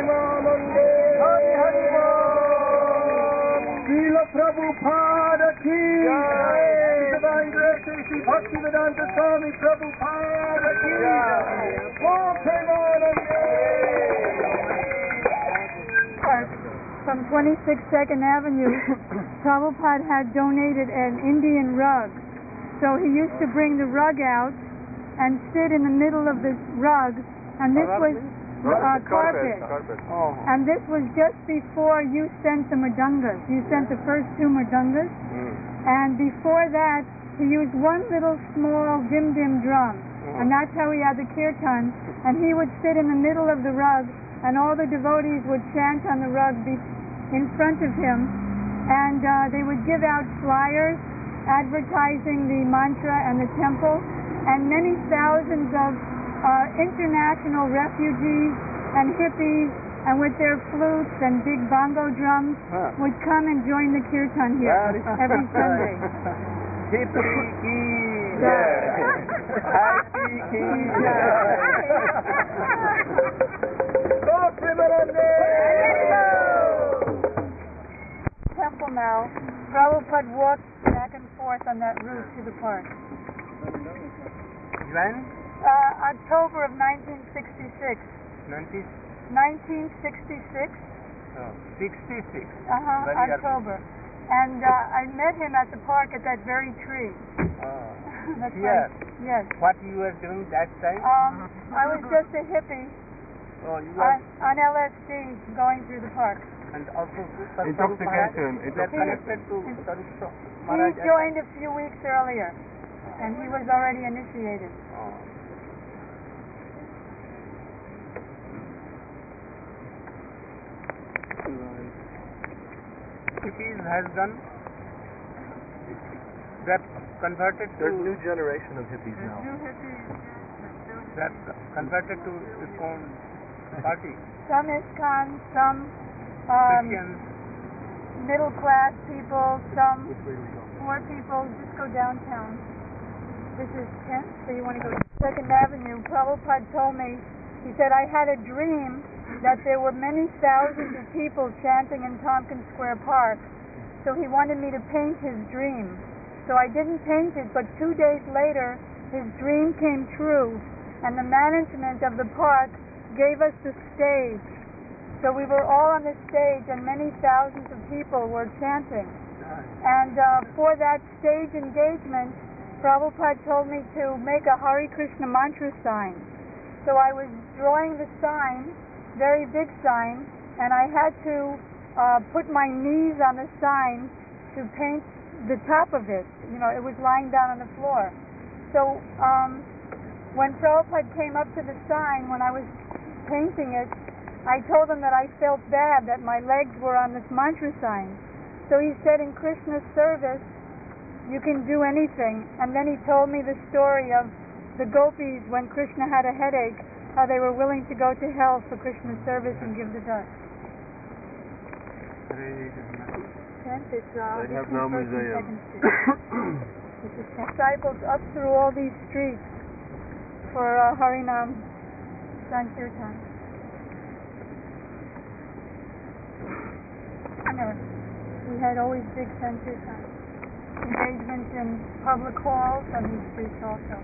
Premanande Hari Hari Srila Prabhupada ki Divine Director Sri Bhaktivedanta Swami Prabhupada ki Om Premanande. From 26 2nd Avenue, Prabhupada had donated an Indian rug. So he used to bring the rug out and sit in the middle of the rug, and this was carpet. Oh. And this was just before you sent the mridungas. You sent the first 2 mridungas, and before that he used one little small dim drum, and that's how he had the kirtan. And he would sit in the middle of the rug, and all the devotees would chant on the rug in front of him, and they would give out flyers advertising the mantra and the temple, and many thousands of international refugees and hippies, and with their flutes and big bongo drums, would come and join the kirtan here every Sunday. Hippie ki jai. Happy ki jai. Om Premanande. Temple now, Prabhupada walked back and forth on that route to the park. When? October of 1966. 1966. Oh, 66. October. And I met him at the park at that very tree. That's Here? right. Yes. What you were doing that time? I was just a hippie You were on LSD going through the park. and also Intoxication. They're connected to Saripto He Maharaj. joined a few weeks earlier, and he was already initiated. Hippies has done. They're converted to. There's a new generation of hippies now. They're converted to ISKCON party. Some ISKCON, some Christians. middle-class people, some Which way we go? poor people. Just go downtown. This is 10th, so you want to go to 2nd Avenue. Prabhupada told me, he said, I had a dream that there were many thousands of people chanting in Tompkins Square Park, so he wanted me to paint his dream. So I didn't paint it, but 2 days later, his dream came true, and the management of the park gave us the stage. So we were all on the stage, and many thousands of people were chanting. And for that stage engagement, Prabhupada told me to make a Hare Krishna mantra sign. So I was drawing the sign, very big sign, and I had to put my knees on the sign to paint the top of it. You know, it was lying down on the floor. So when Prabhupada came up to the sign, when I was painting it, I told him that I felt bad that my legs were on this mantra sign. So he said, in Krishna's service, you can do anything. And then he told me the story of the gopis when Krishna had a headache, how they were willing to go to hell for Krishna's service and give the dust. It's, They have no museum. Disciples up through all these streets for Harinam Sankirtan. We had always big Sankirtan engagements in public halls and these streets also.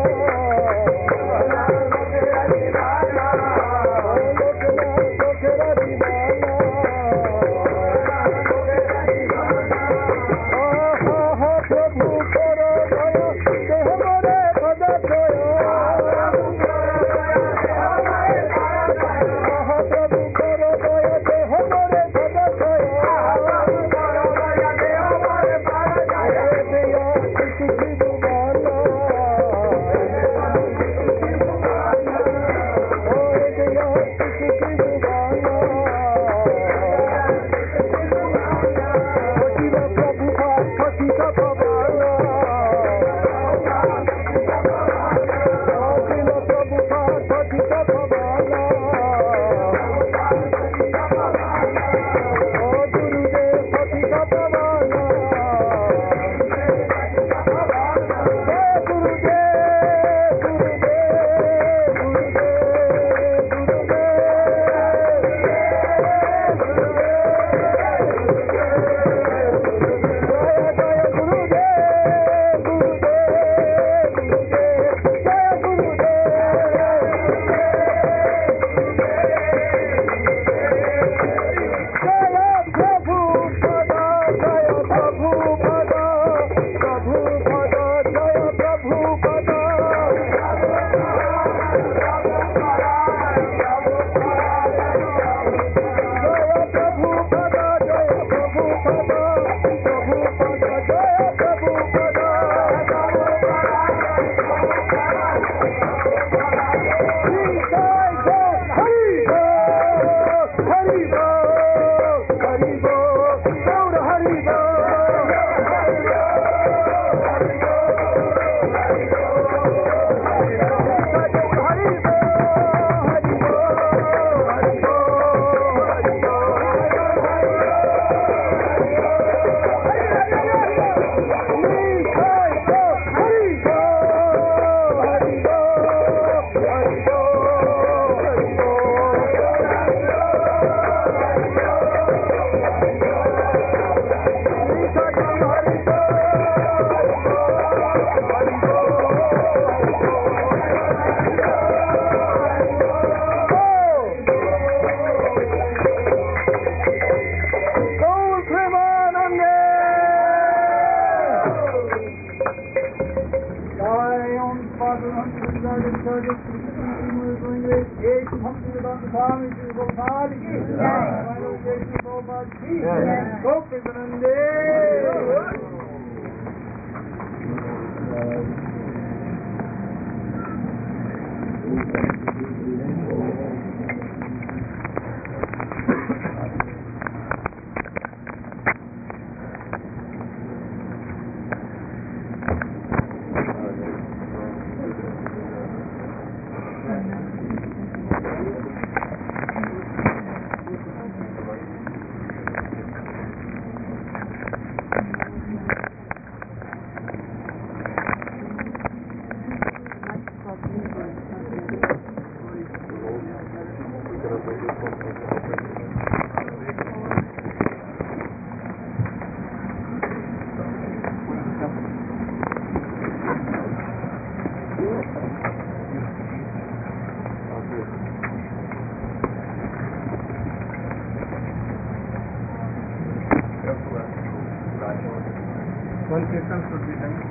One kirtan should be done.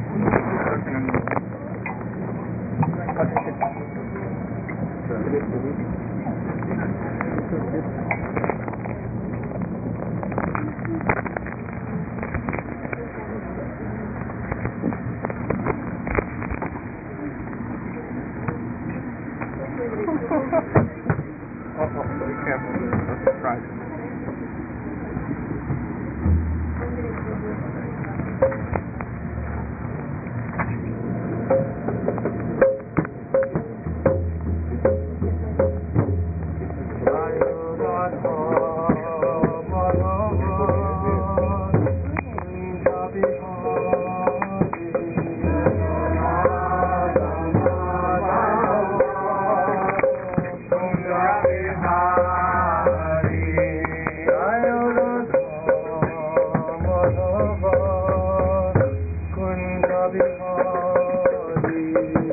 Be careful, not surprise. Kunja Bihari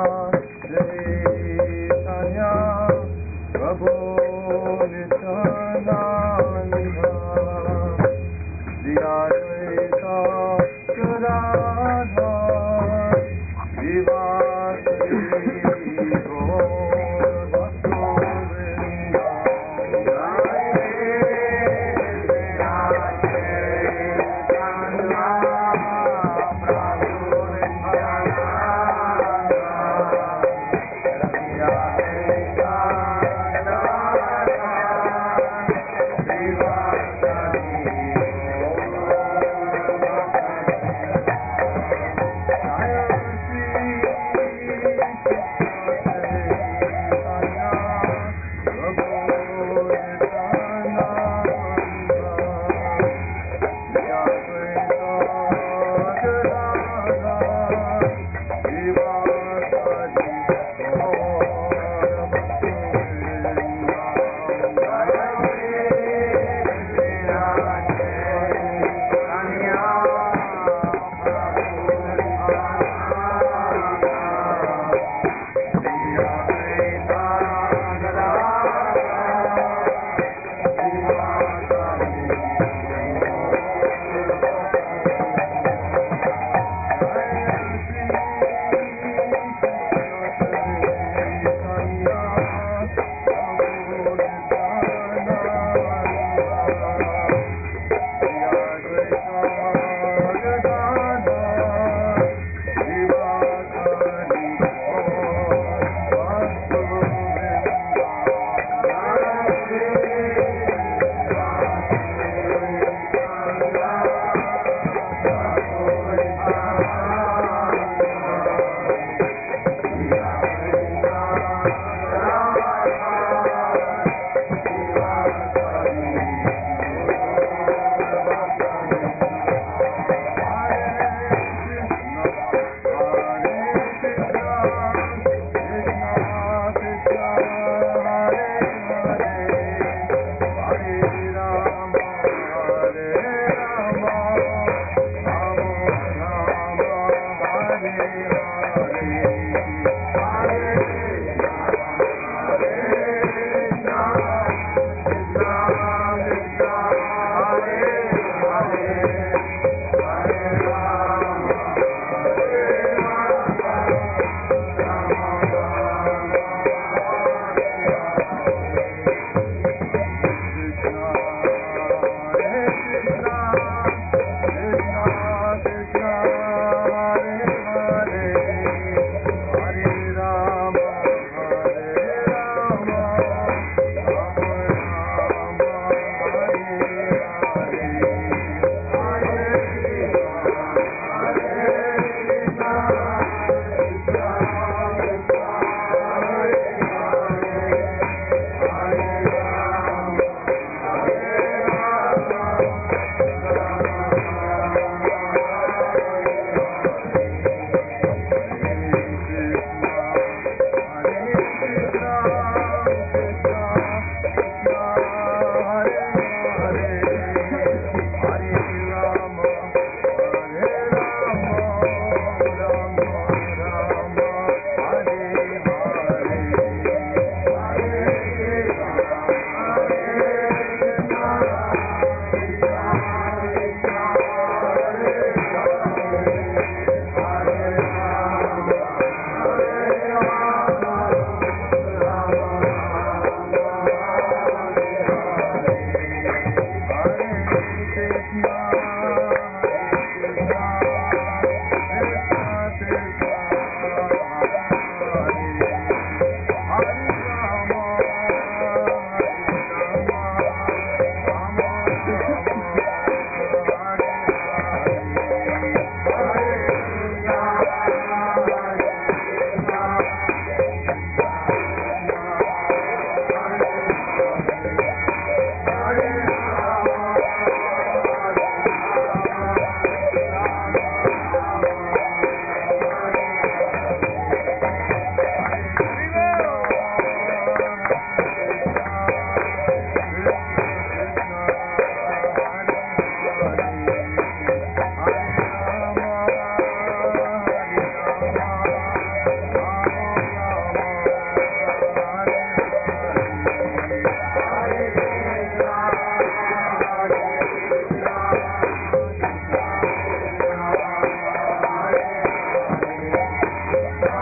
Chaitanya Prabhu Nityananda Shri Advaita Gadadhar Vivasati Gaur Bhaktovinda Jai Shri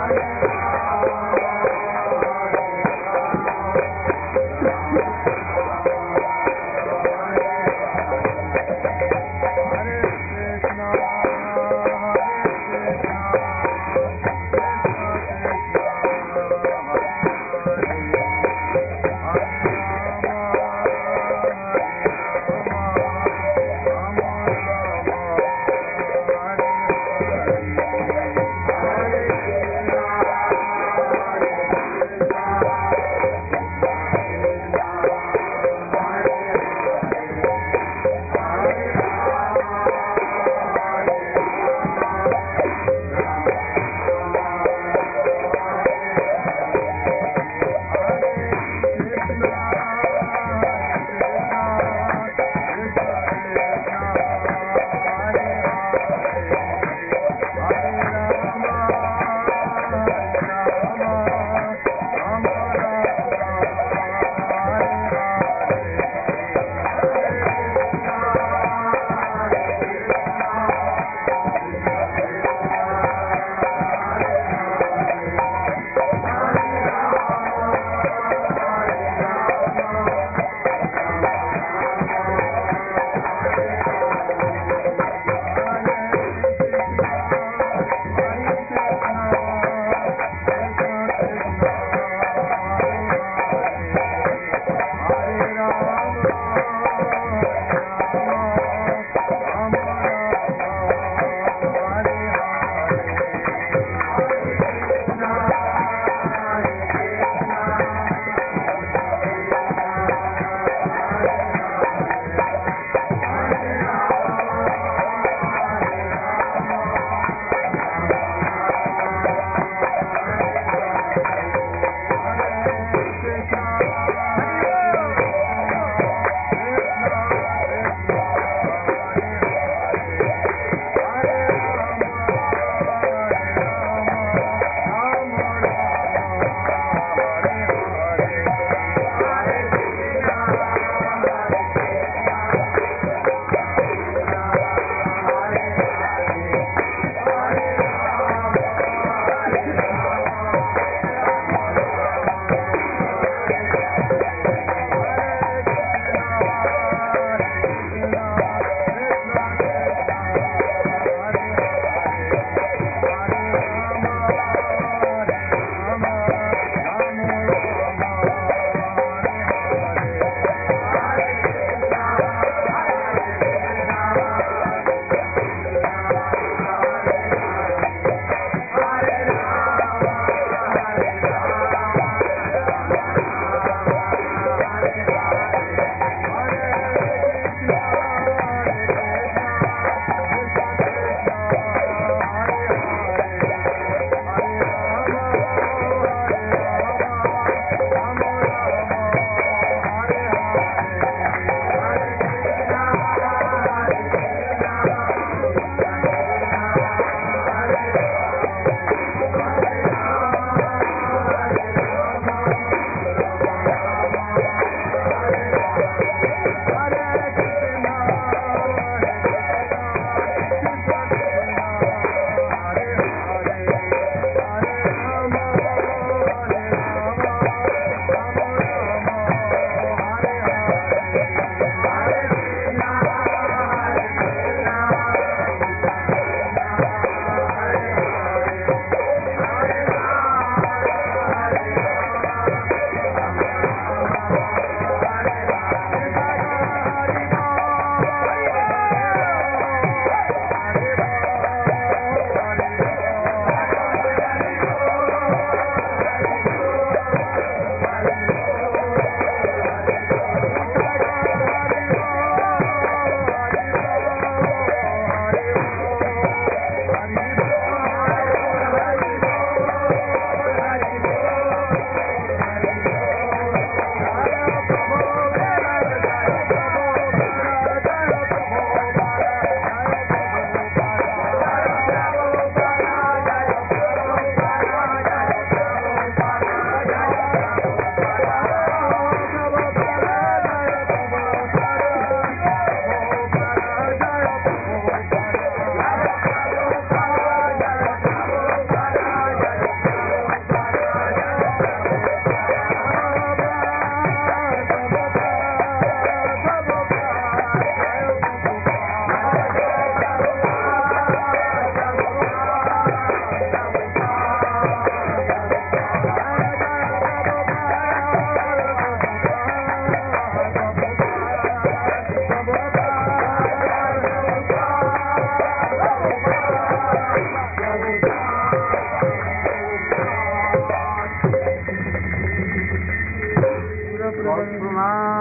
Hare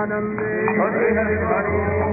Hare Hare Hare